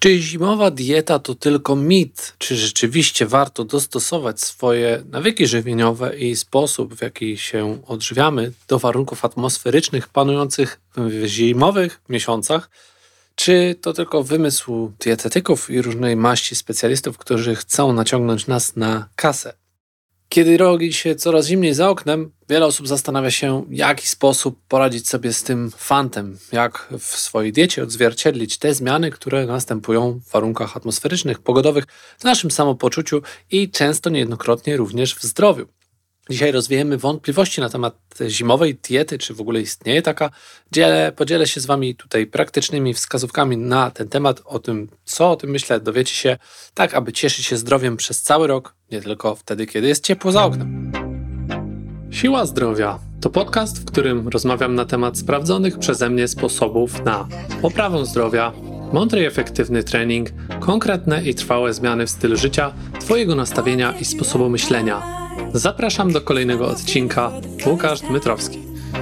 Czy zimowa dieta to tylko mit? Czy rzeczywiście warto dostosować swoje nawyki żywieniowe i sposób, w jaki się odżywiamy, do warunków atmosferycznych panujących w zimowych miesiącach? Czy to tylko wymysł dietetyków i różnej maści specjalistów, którzy chcą naciągnąć nas na kasę? Kiedy robi się coraz zimniej za oknem, wiele osób zastanawia się, w jaki sposób poradzić sobie z tym fantem, jak w swojej diecie odzwierciedlić te zmiany, które następują w warunkach atmosferycznych, pogodowych, w naszym samopoczuciu i często niejednokrotnie również w zdrowiu. Dzisiaj rozwiejemy wątpliwości na temat zimowej diety, czy w ogóle istnieje taka. Podzielę się z Wami tutaj praktycznymi wskazówkami na ten temat, o tym, co o tym myślę, dowiecie się, tak aby cieszyć się zdrowiem przez cały rok, nie tylko wtedy, kiedy jest ciepło za oknem. Siła Zdrowia to podcast, w którym rozmawiam na temat sprawdzonych przeze mnie sposobów na poprawę zdrowia, mądry i efektywny trening, konkretne i trwałe zmiany w stylu życia, Twojego nastawienia i sposobu myślenia. Zapraszam do kolejnego odcinka. Łukasz Dmytrowski.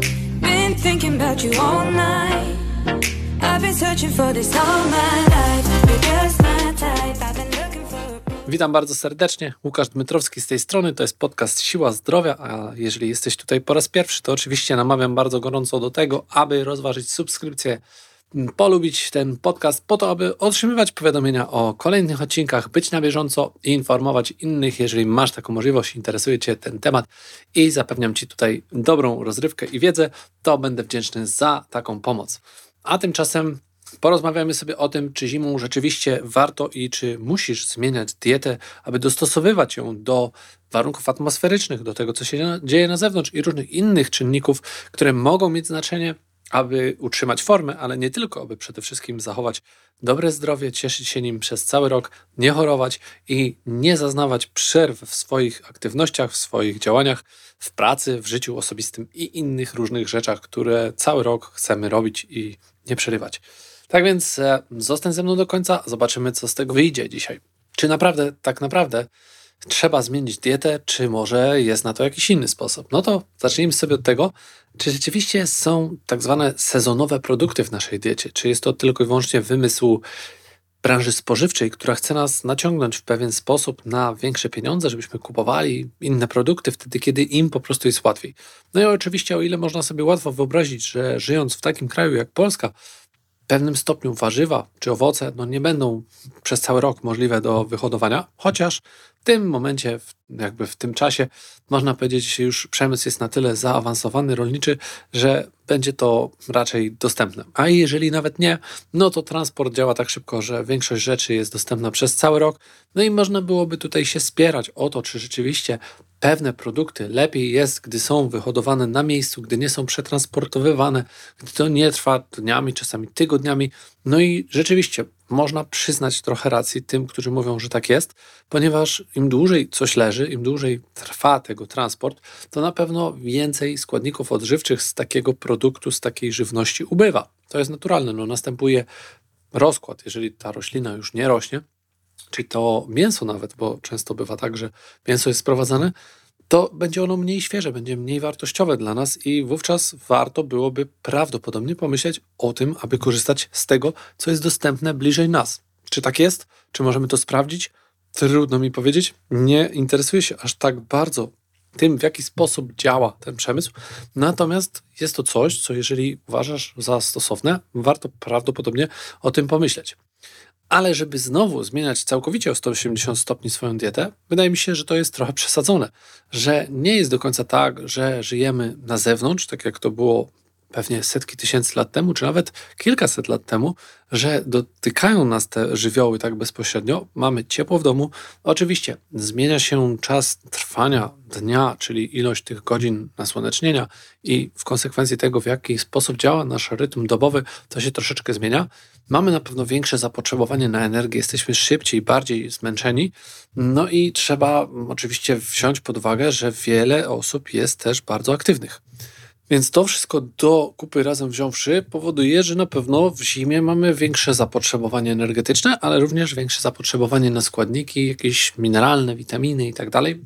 Witam bardzo serdecznie. Łukasz Dmytrowski z tej strony. To jest podcast Siła Zdrowia, a jeżeli jesteś tutaj po raz pierwszy, to oczywiście namawiam bardzo gorąco do tego, aby rozważyć subskrypcję, polubić ten podcast po to, aby otrzymywać powiadomienia o kolejnych odcinkach, być na bieżąco i informować innych, jeżeli masz taką możliwość, interesuje Cię ten temat i zapewniam Ci tutaj dobrą rozrywkę i wiedzę, to będę wdzięczny za taką pomoc. A tymczasem porozmawiamy sobie o tym, czy zimą rzeczywiście warto i czy musisz zmieniać dietę, aby dostosowywać ją do warunków atmosferycznych, do tego, co się dzieje na zewnątrz i różnych innych czynników, które mogą mieć znaczenie, aby utrzymać formę, ale nie tylko, aby przede wszystkim zachować dobre zdrowie, cieszyć się nim przez cały rok, nie chorować i nie zaznawać przerw w swoich aktywnościach, w swoich działaniach, w pracy, w życiu osobistym i innych różnych rzeczach, które cały rok chcemy robić i nie przerywać. Tak więc zostań ze mną do końca, zobaczymy, co z tego wyjdzie dzisiaj. Czy tak naprawdę trzeba zmienić dietę, czy może jest na to jakiś inny sposób? No to zacznijmy sobie od tego, czy rzeczywiście są tak zwane sezonowe produkty w naszej diecie? Czy jest to tylko i wyłącznie wymysł branży spożywczej, która chce nas naciągnąć w pewien sposób na większe pieniądze, żebyśmy kupowali inne produkty wtedy, kiedy im po prostu jest łatwiej? No i oczywiście, o ile można sobie łatwo wyobrazić, że żyjąc w takim kraju jak Polska, w pewnym stopniu warzywa czy owoce nie będą przez cały rok możliwe do wyhodowania, chociaż w tym momencie, w tym czasie, można powiedzieć, już przemysł jest na tyle zaawansowany, rolniczy, że będzie to raczej dostępne. A jeżeli nawet nie, no to transport działa tak szybko, że większość rzeczy jest dostępna przez cały rok, no i można byłoby tutaj się spierać o to, czy rzeczywiście pewne produkty lepiej jest, gdy są wyhodowane na miejscu, gdy nie są przetransportowywane, gdy to nie trwa dniami, czasami tygodniami. No i rzeczywiście można przyznać trochę racji tym, którzy mówią, że tak jest, ponieważ im dłużej coś leży, im dłużej trwa tego transport, to na pewno więcej składników odżywczych z takiego produktu, z takiej żywności ubywa. To jest naturalne, następuje rozkład, jeżeli ta roślina już nie rośnie, czyli to mięso nawet, bo często bywa tak, że mięso jest sprowadzane, to będzie ono mniej świeże, będzie mniej wartościowe dla nas i wówczas warto byłoby prawdopodobnie pomyśleć o tym, aby korzystać z tego, co jest dostępne bliżej nas. Czy tak jest? Czy możemy to sprawdzić? Trudno mi powiedzieć. Nie interesuję się aż tak bardzo tym, w jaki sposób działa ten przemysł. Natomiast jest to coś, co jeżeli uważasz za stosowne, warto prawdopodobnie o tym pomyśleć. Ale żeby znowu zmieniać całkowicie o 180 stopni swoją dietę, wydaje mi się, że to jest trochę przesadzone, że nie jest do końca tak, że żyjemy na zewnątrz, tak jak to było pewnie setki tysięcy lat temu, czy nawet kilkaset lat temu, że dotykają nas te żywioły tak bezpośrednio, mamy ciepło w domu. Oczywiście zmienia się czas trwania dnia, czyli ilość tych godzin nasłonecznienia i w konsekwencji tego, w jaki sposób działa nasz rytm dobowy, to się troszeczkę zmienia. Mamy na pewno większe zapotrzebowanie na energię, jesteśmy szybciej, bardziej zmęczeni, no i trzeba oczywiście wziąć pod uwagę, że wiele osób jest też bardzo aktywnych. Więc to wszystko do kupy razem wziąwszy powoduje, że na pewno w zimie mamy większe zapotrzebowanie energetyczne, ale również większe zapotrzebowanie na składniki, jakieś mineralne, witaminy i tak dalej.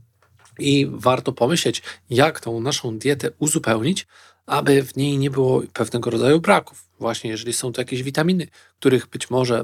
I warto pomyśleć, jak tą naszą dietę uzupełnić, aby w niej nie było pewnego rodzaju braków. Właśnie jeżeli są to jakieś witaminy, których być może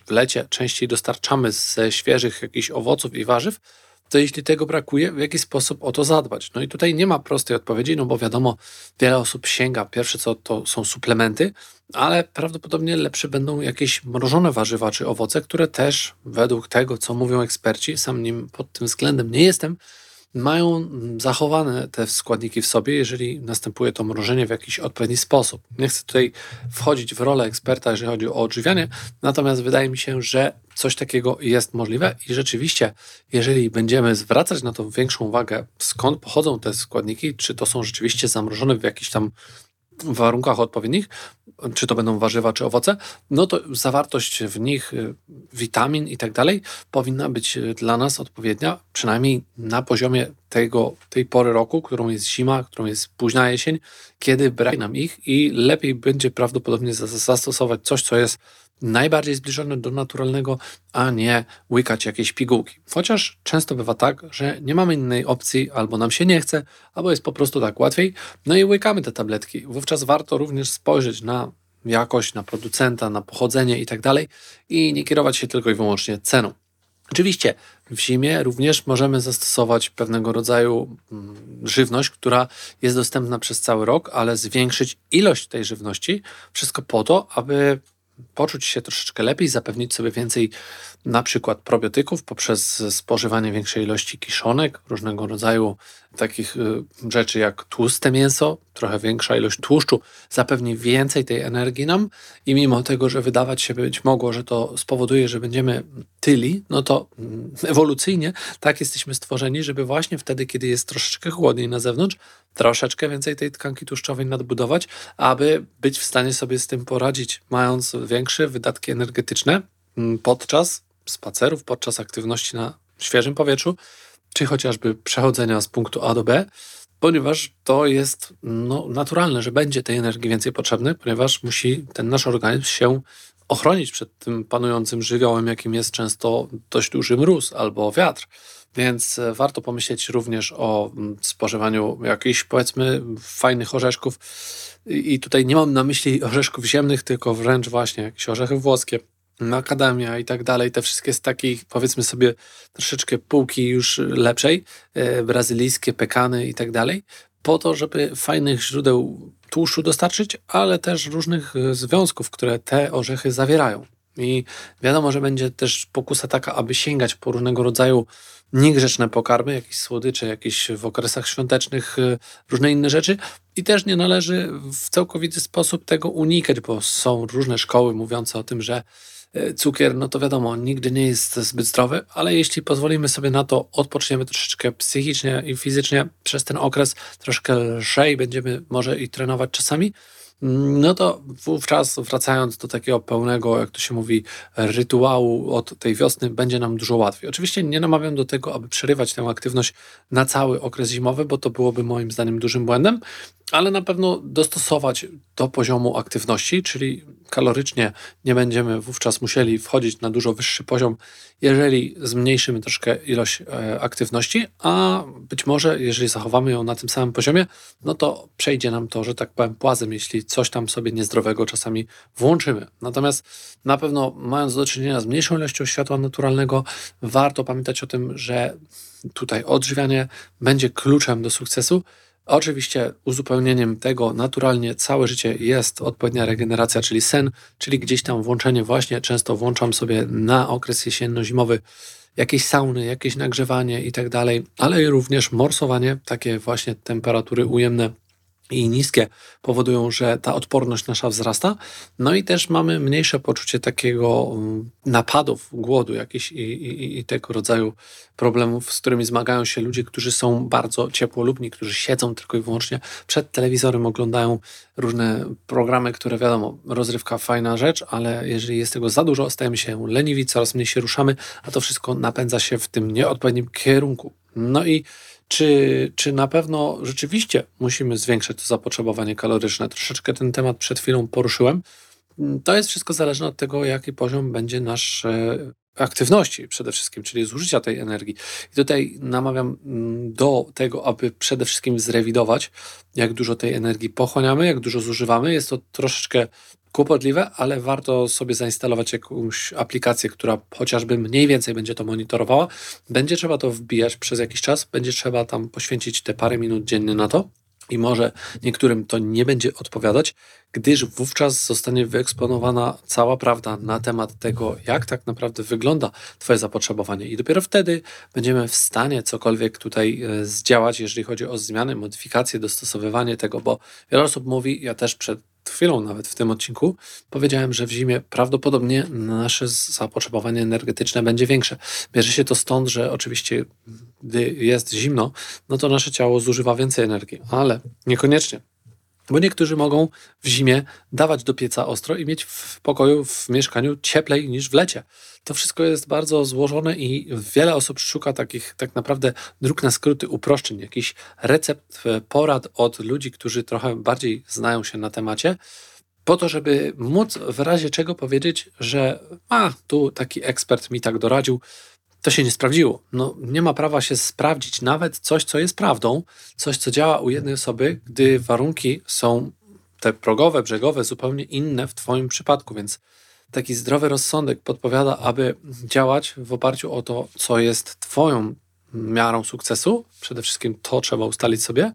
w lecie częściej dostarczamy ze świeżych jakichś owoców i warzyw, to jeśli tego brakuje, w jaki sposób o to zadbać? No i tutaj nie ma prostej odpowiedzi, no bo wiadomo, wiele osób sięga, pierwsze co to są suplementy, ale prawdopodobnie lepsze będą jakieś mrożone warzywa czy owoce, które też według tego, co mówią eksperci, sam nim pod tym względem nie jestem, mają zachowane te składniki w sobie, jeżeli następuje to mrożenie w jakiś odpowiedni sposób. Nie chcę tutaj wchodzić w rolę eksperta, jeżeli chodzi o odżywianie, natomiast wydaje mi się, że coś takiego jest możliwe i rzeczywiście, jeżeli będziemy zwracać na to większą uwagę, skąd pochodzą te składniki, czy to są rzeczywiście zamrożone w jakichś tam warunkach odpowiednich, czy to będą warzywa, czy owoce, no to zawartość w nich witamin i tak dalej powinna być dla nas odpowiednia, przynajmniej na poziomie tej pory roku, którą jest zima, którą jest późna jesień, kiedy brak nam ich i lepiej będzie prawdopodobnie zastosować coś, co jest najbardziej zbliżone do naturalnego, a nie łykać jakieś pigułki. Chociaż często bywa tak, że nie mamy innej opcji, albo nam się nie chce, albo jest po prostu tak łatwiej, no i łykamy te tabletki. Wówczas warto również spojrzeć na jakość, na producenta, na pochodzenie i tak dalej i nie kierować się tylko i wyłącznie ceną. Oczywiście w zimie również możemy zastosować pewnego rodzaju żywność, która jest dostępna przez cały rok, ale zwiększyć ilość tej żywności, wszystko po to, aby poczuć się troszeczkę lepiej, zapewnić sobie więcej na przykład probiotyków poprzez spożywanie większej ilości kiszonek, różnego rodzaju takich rzeczy jak tłuste mięso, trochę większa ilość tłuszczu zapewni więcej tej energii nam i mimo tego, że wydawać się być mogło, że to spowoduje, że będziemy tyli, no to ewolucyjnie tak jesteśmy stworzeni, żeby właśnie wtedy, kiedy jest troszeczkę chłodniej na zewnątrz, troszeczkę więcej tej tkanki tłuszczowej nadbudować, aby być w stanie sobie z tym poradzić, mając większe wydatki energetyczne podczas spacerów, podczas aktywności na świeżym powietrzu, czy chociażby przechodzenia z punktu A do B, ponieważ to jest naturalne, że będzie tej energii więcej potrzebne, ponieważ musi ten nasz organizm się ochronić przed tym panującym żywiołem, jakim jest często dość duży mróz albo wiatr. Więc warto pomyśleć również o spożywaniu jakichś, powiedzmy, fajnych orzeszków. I tutaj nie mam na myśli orzeszków ziemnych, tylko wręcz właśnie jakieś orzechy włoskie, makadamia i tak dalej, te wszystkie z takich, powiedzmy sobie, troszeczkę półki już lepszej, brazylijskie, pekany i tak dalej, po to, żeby fajnych źródeł tłuszczu dostarczyć, ale też różnych związków, które te orzechy zawierają. I wiadomo, że będzie też pokusa taka, aby sięgać po różnego rodzaju niegrzeczne pokarmy, jakieś słodycze, jakieś w okresach świątecznych, różne inne rzeczy. I też nie należy w całkowity sposób tego unikać, bo są różne szkoły mówiące o tym, że cukier, no to wiadomo, nigdy nie jest zbyt zdrowy, ale jeśli pozwolimy sobie na to, odpoczniemy troszeczkę psychicznie i fizycznie przez ten okres, troszkę lżej będziemy może i trenować czasami, no to wówczas wracając do takiego pełnego, jak to się mówi, rytuału od tej wiosny, będzie nam dużo łatwiej. Oczywiście nie namawiam do tego, aby przerywać tę aktywność na cały okres zimowy, bo to byłoby moim zdaniem dużym błędem, ale na pewno dostosować do poziomu aktywności, czyli kalorycznie nie będziemy wówczas musieli wchodzić na dużo wyższy poziom, jeżeli zmniejszymy troszkę ilość aktywności, a być może, jeżeli zachowamy ją na tym samym poziomie, no to przejdzie nam to, że tak powiem, płazem, jeśli coś tam sobie niezdrowego czasami włączymy. Natomiast na pewno, mając do czynienia z mniejszą ilością światła naturalnego, warto pamiętać o tym, że tutaj odżywianie będzie kluczem do sukcesu. Oczywiście uzupełnieniem tego naturalnie całe życie jest odpowiednia regeneracja, czyli sen, czyli gdzieś tam włączenie właśnie, często włączam sobie na okres jesienno-zimowy jakieś sauny, jakieś nagrzewanie i tak dalej, ale i również morsowanie, takie właśnie temperatury ujemne i niskie powodują, że ta odporność nasza wzrasta. No i też mamy mniejsze poczucie takiego napadów, głodu jakichś i tego rodzaju problemów, z którymi zmagają się ludzie, którzy są bardzo ciepłolubni, którzy siedzą tylko i wyłącznie przed telewizorem, oglądają różne programy, które wiadomo, rozrywka fajna rzecz, ale jeżeli jest tego za dużo, stajemy się leniwi, coraz mniej się ruszamy, a to wszystko napędza się w tym nieodpowiednim kierunku. No i czy na pewno rzeczywiście musimy zwiększać to zapotrzebowanie kaloryczne? Troszeczkę ten temat przed chwilą poruszyłem. To jest wszystko zależne od tego, jaki poziom będzie nasz aktywności przede wszystkim, czyli zużycia tej energii. I tutaj namawiam do tego, aby przede wszystkim zrewidować, jak dużo tej energii pochłaniamy, jak dużo zużywamy. Jest to troszeczkę kłopotliwe, ale warto sobie zainstalować jakąś aplikację, która chociażby mniej więcej będzie to monitorowała. Będzie trzeba to wbijać przez jakiś czas, będzie trzeba tam poświęcić te parę minut dziennie na to. I może niektórym to nie będzie odpowiadać, gdyż wówczas zostanie wyeksponowana cała prawda na temat tego, jak tak naprawdę wygląda Twoje zapotrzebowanie. I dopiero wtedy będziemy w stanie cokolwiek tutaj zdziałać, jeżeli chodzi o zmiany, modyfikacje, dostosowywanie tego, bo wiele osób mówi, ja też przed chwilą nawet w tym odcinku powiedziałem, że w zimie prawdopodobnie nasze zapotrzebowanie energetyczne będzie większe. Bierze się to stąd, że oczywiście gdy jest zimno, no to nasze ciało zużywa więcej energii, ale niekoniecznie. Bo niektórzy mogą w zimie dawać do pieca ostro i mieć w pokoju, w mieszkaniu cieplej niż w lecie. To wszystko jest bardzo złożone i wiele osób szuka takich tak naprawdę dróg na skróty, uproszczeń, jakichś recept, porad od ludzi, którzy trochę bardziej znają się na temacie, po to, żeby móc w razie czego powiedzieć, że tu taki ekspert mi tak doradził, to się nie sprawdziło. No, nie ma prawa się sprawdzić nawet coś, co jest prawdą, coś, co działa u jednej osoby, gdy warunki są te progowe, brzegowe, zupełnie inne w Twoim przypadku, więc taki zdrowy rozsądek podpowiada, aby działać w oparciu o to, co jest Twoją miarą sukcesu. Przede wszystkim to trzeba ustalić sobie.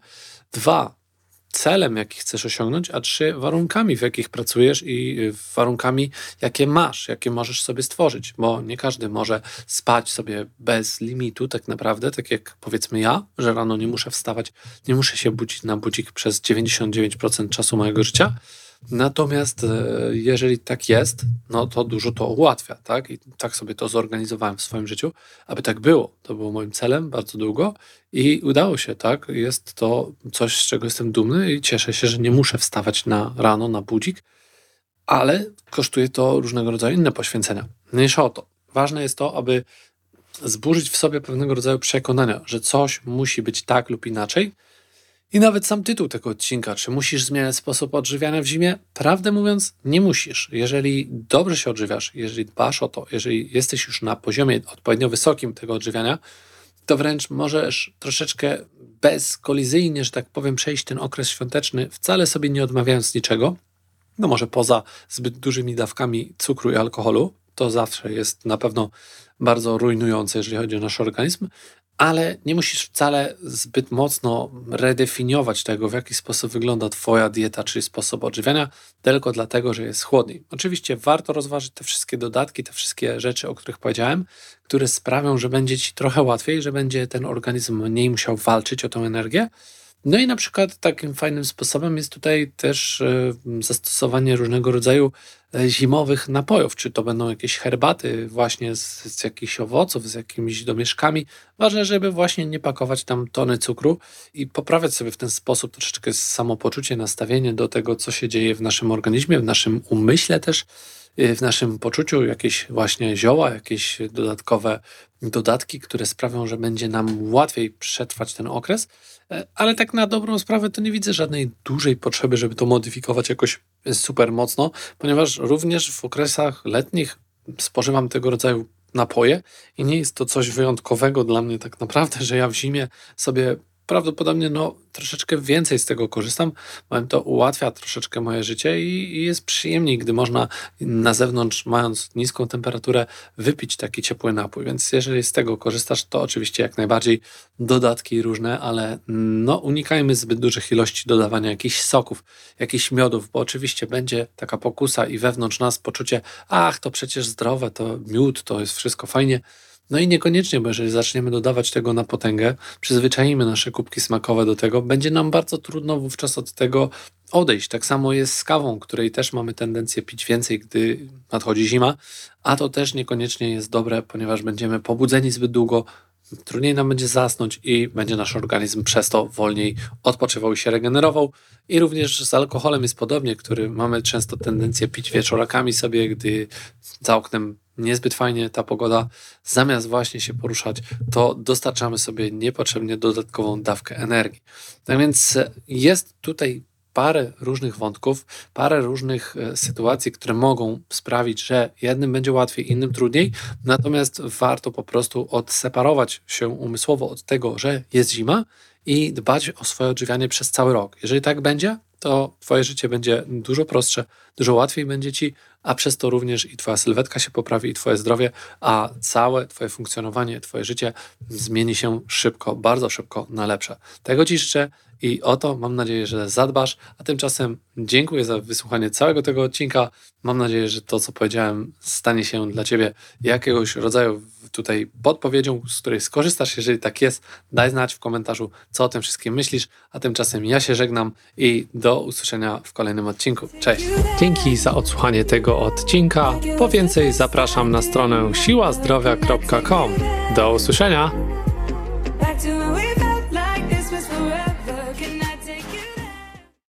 2, celem, jaki chcesz osiągnąć, a 3, warunkami, w jakich pracujesz i warunkami, jakie masz, jakie możesz sobie stworzyć, bo nie każdy może spać sobie bez limitu tak naprawdę, tak jak powiedzmy ja, że rano nie muszę wstawać, nie muszę się budzić na budzik przez 99% czasu mojego życia. Natomiast jeżeli tak jest, no to dużo to ułatwia, tak? I tak sobie to zorganizowałem w swoim życiu, aby tak było. To było moim celem bardzo długo i udało się, tak? Jest to coś, z czego jestem dumny i cieszę się, że nie muszę wstawać rano na budzik, ale kosztuje to różnego rodzaju inne poświęcenia. Mniejsza o to. Ważne jest to, aby zburzyć w sobie pewnego rodzaju przekonania, że coś musi być tak lub inaczej. I nawet sam tytuł tego odcinka, czy musisz zmieniać sposób odżywiania w zimie? Prawdę mówiąc, nie musisz. Jeżeli dobrze się odżywiasz, jeżeli dbasz o to, jeżeli jesteś już na poziomie odpowiednio wysokim tego odżywiania, to wręcz możesz troszeczkę bezkolizyjnie, że tak powiem, przejść ten okres świąteczny, wcale sobie nie odmawiając niczego. No może poza zbyt dużymi dawkami cukru i alkoholu, to zawsze jest na pewno bardzo rujnujące, jeżeli chodzi o nasz organizm, ale nie musisz wcale zbyt mocno redefiniować tego, w jaki sposób wygląda Twoja dieta, czyli sposób odżywiania, tylko dlatego, że jest chłodniej. Oczywiście warto rozważyć te wszystkie dodatki, te wszystkie rzeczy, o których powiedziałem, które sprawią, że będzie Ci trochę łatwiej, że będzie ten organizm mniej musiał walczyć o tę energię. No i na przykład takim fajnym sposobem jest tutaj też zastosowanie różnego rodzaju zimowych napojów, czy to będą jakieś herbaty właśnie z jakichś owoców, z jakimiś domieszkami. Ważne, żeby właśnie nie pakować tam tony cukru i poprawiać sobie w ten sposób troszeczkę samopoczucie, nastawienie do tego, co się dzieje w naszym organizmie, w naszym umyśle też, w naszym poczuciu, jakieś właśnie zioła, jakieś dodatkowe dodatki, które sprawią, że będzie nam łatwiej przetrwać ten okres, ale tak na dobrą sprawę to nie widzę żadnej dużej potrzeby, żeby to modyfikować jakoś super mocno, ponieważ również w okresach letnich spożywam tego rodzaju napoje i nie jest to coś wyjątkowego dla mnie tak naprawdę, że ja w zimie sobie prawdopodobnie troszeczkę więcej z tego korzystam, bo to ułatwia troszeczkę moje życie i jest przyjemniej, gdy można na zewnątrz, mając niską temperaturę, wypić taki ciepły napój. Więc jeżeli z tego korzystasz, to oczywiście jak najbardziej dodatki różne, ale unikajmy zbyt dużych ilości dodawania jakichś soków, jakichś miodów, bo oczywiście będzie taka pokusa i wewnątrz nas poczucie, to przecież zdrowe, to miód, to jest wszystko fajnie. No i niekoniecznie, bo jeżeli zaczniemy dodawać tego na potęgę, przyzwyczajimy nasze kubki smakowe do tego, będzie nam bardzo trudno wówczas od tego odejść. Tak samo jest z kawą, której też mamy tendencję pić więcej, gdy nadchodzi zima, a to też niekoniecznie jest dobre, ponieważ będziemy pobudzeni zbyt długo, trudniej nam będzie zasnąć i będzie nasz organizm przez to wolniej odpoczywał i się regenerował. I również z alkoholem jest podobnie, który mamy często tendencję pić wieczorakami sobie, gdy za oknem niezbyt fajnie ta pogoda, zamiast właśnie się poruszać, to dostarczamy sobie niepotrzebnie dodatkową dawkę energii. Tak więc jest tutaj parę różnych wątków, parę różnych sytuacji, które mogą sprawić, że jednym będzie łatwiej, innym trudniej, natomiast warto po prostu odseparować się umysłowo od tego, że jest zima i dbać o swoje odżywianie przez cały rok. Jeżeli tak będzie, to twoje życie będzie dużo prostsze, dużo łatwiej będzie ci, a przez to również i twoja sylwetka się poprawi, i twoje zdrowie, a całe twoje funkcjonowanie, twoje życie zmieni się szybko, bardzo szybko na lepsze. Tego ci życzę i o to mam nadzieję, że zadbasz, a tymczasem dziękuję za wysłuchanie całego tego odcinka. Mam nadzieję, że to, co powiedziałem, stanie się dla ciebie jakiegoś rodzaju tutaj podpowiedzią, z której skorzystasz. Jeżeli tak jest, daj znać w komentarzu, co o tym wszystkim myślisz, a tymczasem ja się żegnam i do usłyszenia w kolejnym odcinku. Cześć! Dzięki za odsłuchanie tego odcinka. Po więcej zapraszam na stronę siłazdrowia.com. Do usłyszenia!